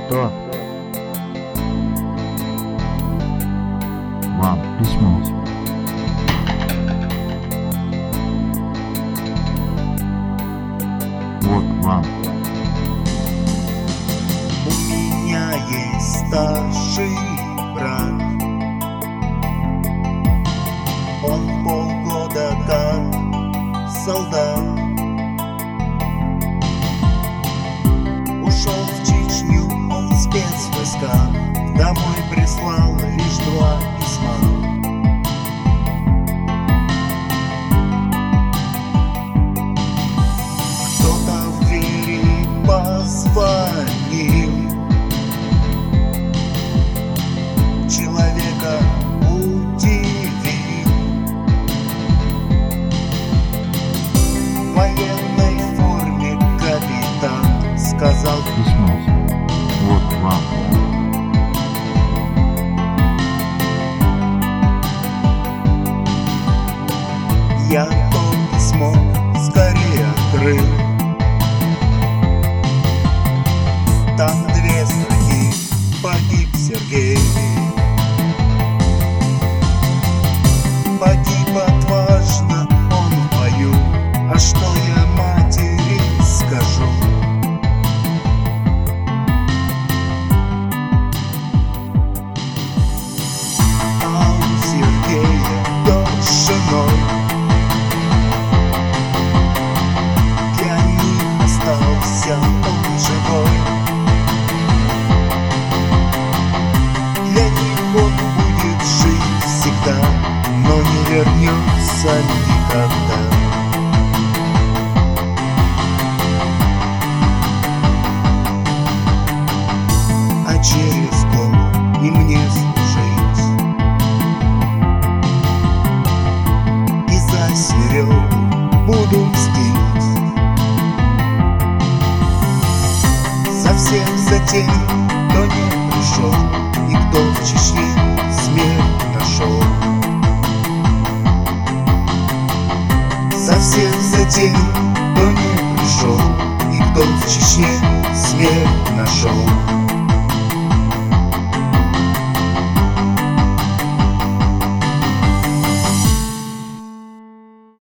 Кто? Вам письмо. Вот вам. У меня есть старший брат. Он полгода как солдат. Ушел в Чечню, он в спецвойсках. Домой прислал лишь 2 письма. Кто-то в двери позвонил. Человека удивил. В военной форме капитан сказал: Письмо. Вот вам. Я то письмо скорее открыл. Там 2 строки: погиб Сергей. Погиб отважно он в бою. А что я матери скажу? А у Сергея дочь с женой. Для них остался он живой. Для них он будет жить всегда, но не вернется никогда. А через год и мне служить. И за Серегу буду мстить. За всех, за тех, кто не пришел и кто в Чечне смерть нашел. За всех, за тех, кто не пришел и кто в Чечне смерть нашел.